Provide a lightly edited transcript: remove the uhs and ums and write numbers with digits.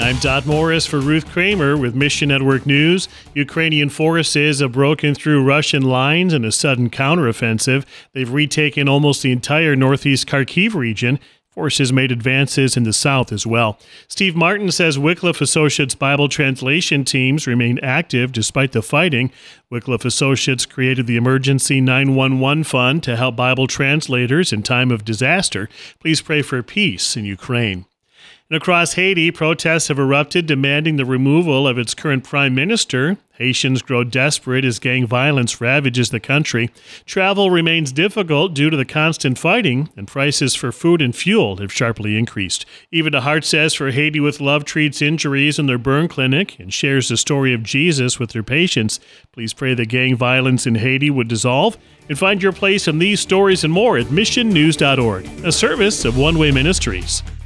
I'm Dot Morris for Ruth Kramer with Mission Network News. Ukrainian forces have broken through Russian lines in a sudden counteroffensive. They've retaken almost the entire northeast Kharkiv region. Forces made advances in the south as well. Steve Martin says Wycliffe Associates Bible translation teams remain active despite the fighting. Wycliffe Associates created the Emergency 911 Fund to help Bible translators in time of disaster. Please pray for peace in Ukraine. And across Haiti, protests have erupted demanding the removal of its current prime minister. Haitians grow desperate as gang violence ravages the country. Travel remains difficult due to the constant fighting, and prices for food and fuel have sharply increased. Even the Heart Says for Haiti with Love treats injuries in their burn clinic and shares the story of Jesus with their patients. Please pray that gang violence in Haiti would dissolve. And find your place in these stories and more at missionnews.org, a service of One Way Ministries.